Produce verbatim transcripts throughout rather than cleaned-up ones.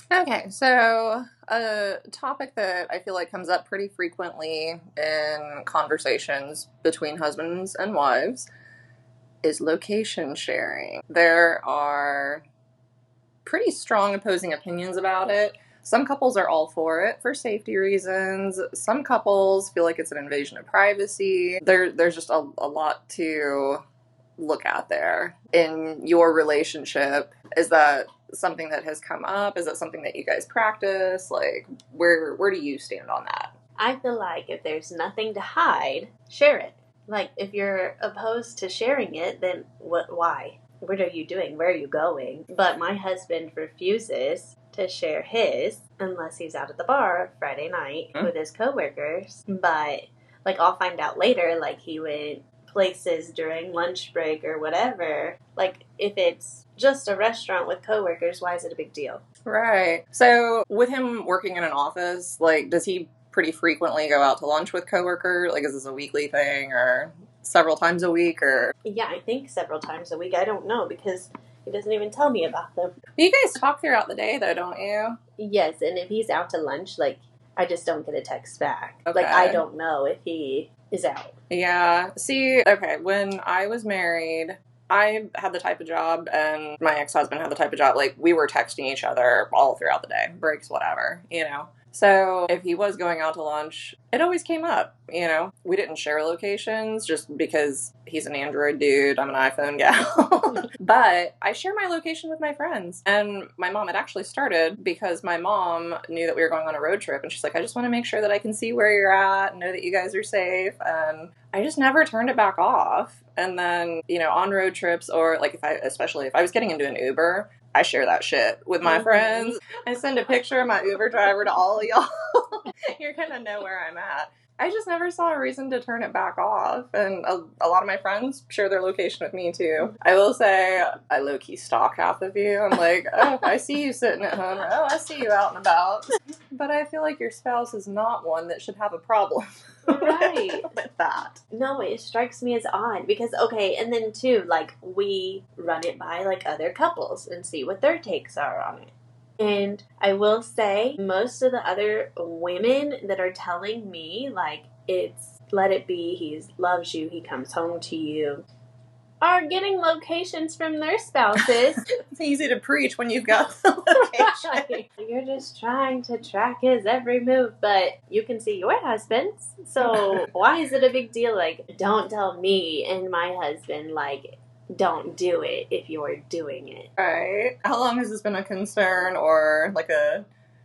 Okay, so a topic that I feel like comes up pretty frequently in conversations between husbands and wives is location sharing. There are pretty strong opposing opinions about it. Some couples are all for it for safety reasons. Some couples feel like it's an invasion of privacy. There, there's just a, a lot to look at there. In your relationship, is that something that has come up? Is that something that you guys practice? Like, where where do you stand on that? I feel like if there's nothing to hide, share it. Like, if you're opposed to sharing it, then what? Why? What are you doing? Where are you going? But my husband refuses to share his unless he's out at the bar Friday night mm. with his coworkers. But, like, I'll find out later, like, he went places during lunch break or whatever. Like, if it's just a restaurant with coworkers, why is it a big deal? Right. So, with him working in an office, like, does he pretty frequently go out to lunch with coworkers? Like, is this a weekly thing or several times a week? Or yeah, I think several times a week. I don't know because he doesn't even tell me about them. You guys talk throughout the day, though, don't you? Yes, and if he's out to lunch, like, I just don't get a text back. Okay. Like, I don't know if he is out. Yeah. See, okay, when I was married, I had the type of job, and my ex-husband had the type of job, like, we were texting each other all throughout the day, breaks, whatever, you know? So if he was going out to lunch, it always came up, you know? We didn't share locations just because he's an Android dude, I'm an iPhone gal. But I share my location with my friends. And my mom had actually started because my mom knew that we were going on a road trip, and she's like, I just want to make sure that I can see where you're at and know that you guys are safe. And I just never turned it back off. And then, you know, on road trips, or like if I, especially if I was getting into an Uber, I share that shit with my mm-hmm. friends. I send a picture of my Uber driver to all of y'all. You're gonna know where I'm at. I just never saw a reason to turn it back off. And a, a lot of my friends share their location with me, too. I will say, I low-key stalk half of you. I'm like, oh, I see you sitting at home. Or, oh, I see you out and about. But I feel like your spouse is not one that should have a problem. Right. with that. No, it strikes me as odd. Because, okay, and then, too, like, we run it by, like, other couples and see what their takes are on it. And I will say, most of the other women that are telling me, like, it's let it be, he loves you, he comes home to you, are getting locations from their spouses. It's easy to preach when you've got the location. Right. You're just trying to track his every move, but you can see your husband's. So why is it a big deal? Like, don't tell me and my husband, like, don't do it if you're doing it. Right. How long has this been a concern or like a,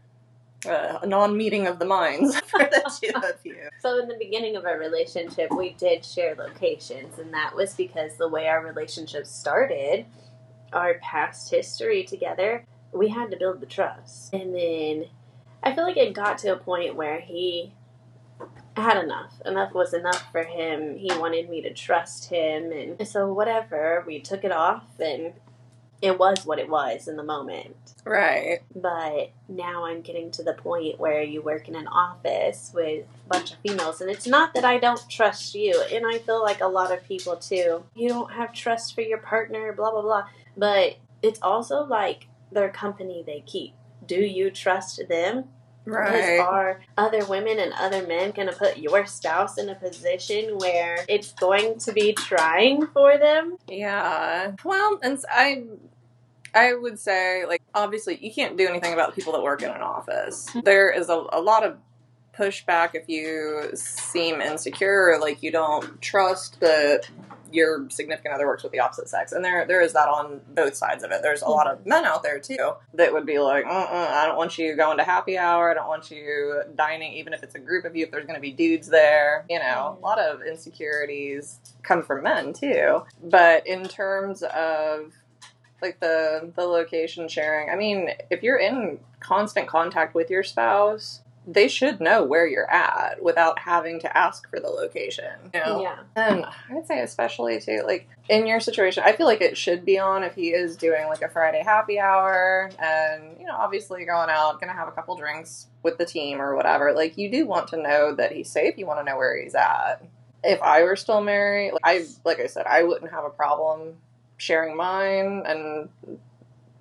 a non-meeting of the minds for the two of you? So in the beginning of our relationship, we did share locations, and that was because the way our relationship started, our past history together, we had to build the trust. And then I feel like it got to a point where he had enough. Enough was enough for him. He wanted me to trust him. And so whatever, we took it off, and it was what it was in the moment. Right. But now I'm getting to the point where you work in an office with a bunch of females, and it's not that I don't trust you. And I feel like a lot of people, too. You don't have trust for your partner, blah, blah, blah. But it's also like their company they keep. Do you trust them? Right. Because are other women and other men going to put your spouse in a position where it's going to be trying for them? Yeah. Well, and I, I would say, like, obviously you can't do anything about the people that work in an office. There is a, a lot of pushback if you seem insecure, or like you don't trust that your significant other works with the opposite sex. And there there is that on both sides of it. There's a lot of men out there, too, that would be like, uh-uh, I don't want you going to happy hour. I don't want you dining, even if it's a group of you, if there's going to be dudes there. You know, a lot of insecurities come from men, too. But in terms of, like, the, the location sharing, I mean, if you're in constant contact with your spouse, they should know where you're at without having to ask for the location. You know? Yeah. And I'd say especially, too, like, in your situation, I feel like it should be on if he is doing, like, a Friday happy hour and, you know, obviously going out, gonna have a couple drinks with the team or whatever. Like, you do want to know that he's safe. You want to know where he's at. If I were still married, like, I, like I said, I wouldn't have a problem sharing mine, and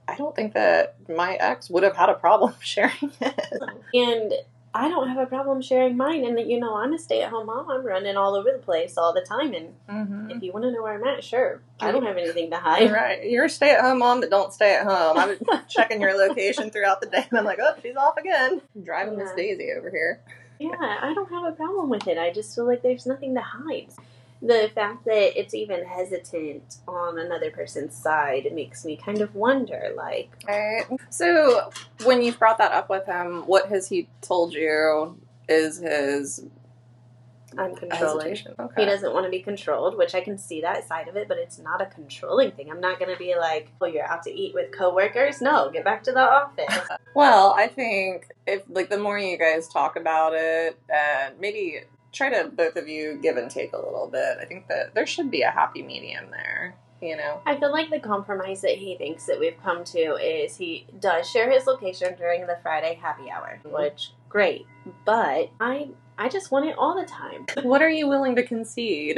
I don't think that my ex would have had a problem sharing it. And I don't have a problem sharing mine. And, you know, I'm a stay-at-home mom. I'm running all over the place all the time. And Mm-hmm. if you want to know where I'm at, sure. I don't have anything to hide. Right. You're a stay-at-home mom that don't stay at home. I'm checking your location throughout the day, and I'm like, oh, she's off again. Driving Yeah. Miss Daisy over here. Yeah, I don't have a problem with it. I just feel like there's nothing to hide. The fact that it's even hesitant on another person's side, it makes me kind of wonder, like... Right. So, when you've brought that up with him, what has he told you is his I'm controlling. hesitation? Okay. He doesn't want to be controlled, which I can see that side of it, but it's not a controlling thing. I'm not going to be like, oh, you're out to eat with coworkers? No, get back to the office. Well, I think if, like, the more you guys talk about it, and maybe try to, both of you, give and take a little bit, I think that there should be a happy medium there, you know? I feel like the compromise that he thinks that we've come to is he does share his location during the Friday happy hour, which, great. But I I just want it all the time. What are you willing to concede?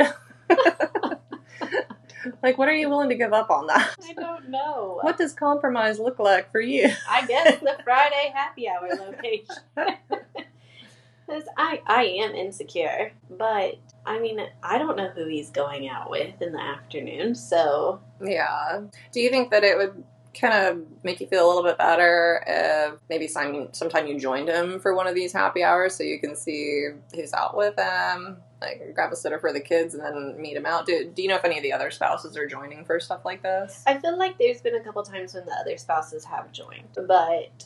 Like, what are you willing to give up on that? I don't know. What does compromise look like for you? I guess the Friday happy hour location. Because I, I am insecure. But, I mean, I don't know who he's going out with in the afternoon, so... Yeah. Do you think that it would kind of make you feel a little bit better if maybe some, sometime you joined him for one of these happy hours so you can see who's out with him? Like, grab a sitter for the kids and then meet him out. Do, do you know if any of the other spouses are joining for stuff like this? I feel like there's been a couple times when the other spouses have joined. But...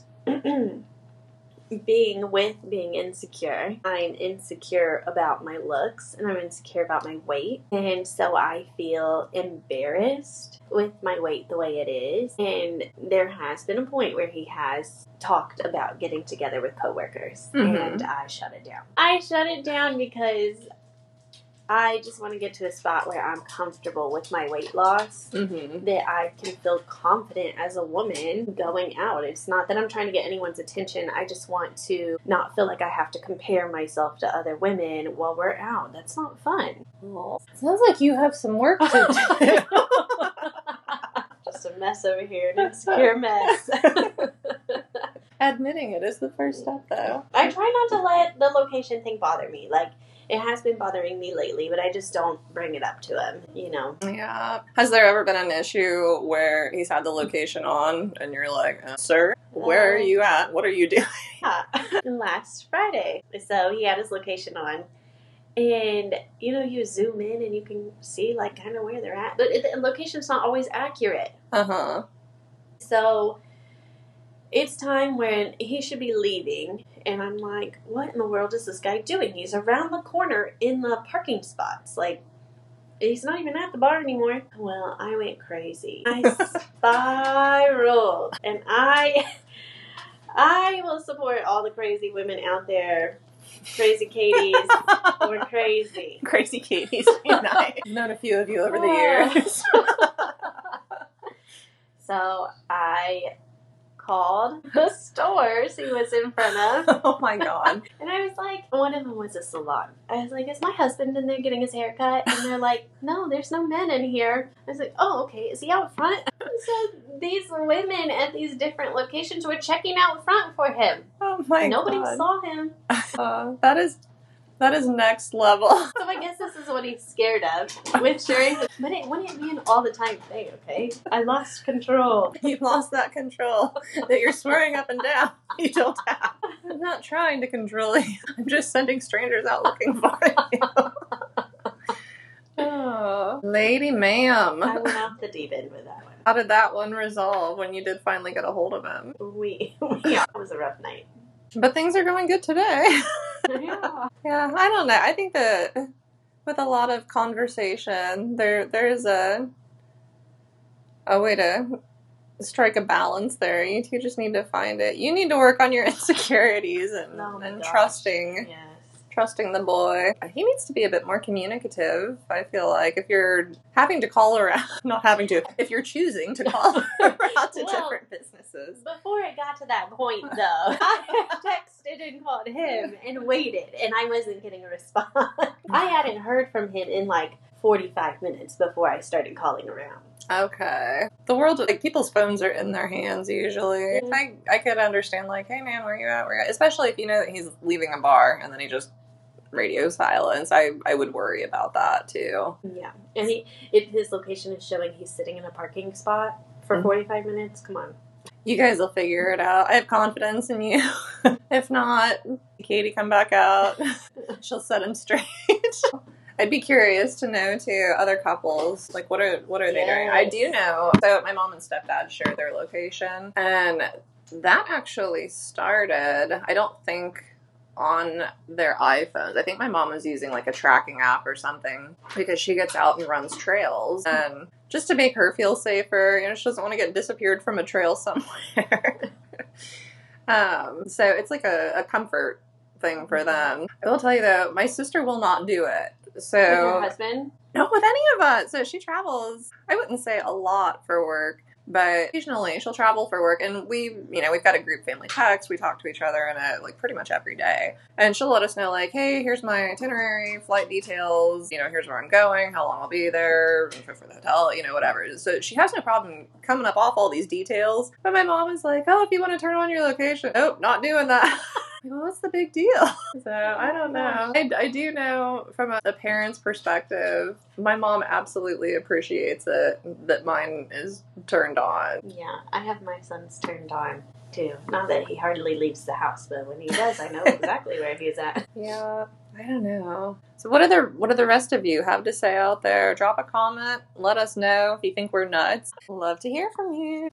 being with being insecure, I'm insecure about my looks and I'm insecure about my weight, and so I feel embarrassed with my weight the way it is. And there has been a point where he has talked about getting together with coworkers, mm-hmm. and I shut it down. I shut it down because I just want to get to a spot where I'm comfortable with my weight loss, mm-hmm. that I can feel confident as a woman going out. It's not that I'm trying to get anyone's attention. I just want to not feel like I have to compare myself to other women while we're out. That's not fun. Well, sounds like you have some work to do. Just a mess over here, an insecure mess. Admitting it is the first step, though. I try not to let the location thing bother me. Like, it has been bothering me lately, but I just don't bring it up to him, you know? Yeah. Has there ever been an issue where he's had the location on and you're like, uh, sir, where are you at? What are you doing? Yeah. Last Friday. So he had his location on. And, you know, you zoom in and you can see, like, kind of where they're at. But the location's not always accurate. Uh-huh. So it's time when he should be leaving. And I'm like, what in the world is this guy doing? He's around the corner in the parking spots. Like, he's not even at the bar anymore. Well, I went crazy. I spiraled. And I, I will support all the crazy women out there. Crazy Katie's. We're crazy. Crazy Katie's unite. I've known a few of you over the years. So I called the stores he was in front of. Oh my god. And I was like, one of them was a salon. I was like, is my husband in there getting his hair cut? And they're like, no, there's no men in here. I was like, oh, okay, is he out front? So these women at these different locations were checking out front for him. Oh my Nobody god. saw him. Uh, that is that is next level. So I guess this is what he's scared of with sharing. But it wouldn't be an all the time thing, okay? I lost control. You've lost that control that you're swearing up and down. You don't have. I'm not trying to control you. I'm just sending strangers out looking for you. Oh, lady ma'am. I went off the deep end with that one. How did that one resolve when you did finally get a hold of him? We, we it was a rough night. But things are going good today. Yeah. Yeah, I don't know. I think that with a lot of conversation, there there's a a way to strike a balance there. You two just need to find it. You need to work on your insecurities and, Oh my and gosh. trusting Yes. trusting the boy. He needs to be a bit more communicative, I feel like. If you're having to call around, not having to, if you're choosing to call around to Well, different businesses. Before it got to that point, though, I texted and called him and waited, and I wasn't getting a response. I hadn't heard from him in like forty-five minutes before I started calling around. Okay. The world, like, people's phones are in their hands usually. Yeah. I, I could understand, like, hey man, where you at? Where you at? Especially if you know that he's leaving a bar and then he just radio silence. I, I would worry about that too. Yeah. And he, it, his location is showing he's sitting in a parking spot for Mhm. forty-five minutes. Come on. You guys will figure it out. I have confidence in you. If not, Katie, come back out. She'll set him straight. I'd be curious to know too, other couples, like what are what are they doing? I do know. So my mom and stepdad share their location, and that actually started, I don't think, on their iPhones. I think my mom was using like a tracking app or something because she gets out and runs trails, and just to make her feel safer, you know, she doesn't want to get disappeared from a trail somewhere. um, so it's like a, a comfort thing for them. I will tell you though, my sister will not do it. So With your husband? not with any of us. So she travels, I wouldn't say a lot for work, but occasionally she'll travel for work, and we, you know, we've got a group family text. We talk to each other in a, like, pretty much every day. And she'll let us know, like, hey, here's my itinerary, flight details, you know, here's where I'm going, how long I'll be there, info for the hotel, you know, whatever. So she has no problem coming up off all these details. But my mom is like, oh, if you want to turn on your location, nope, not doing that. Well, what's the big deal? So, I don't know. I, I do know from a, a parent's perspective, my mom absolutely appreciates it that mine is turned on. Yeah, I have my sons turned on, too. Not that he hardly leaves the house, but when he does, I know exactly where he's at. Yeah, I don't know. So what do the, what do the rest of you have to say out there? Drop a comment. Let us know if you think we're nuts. Love to hear from you.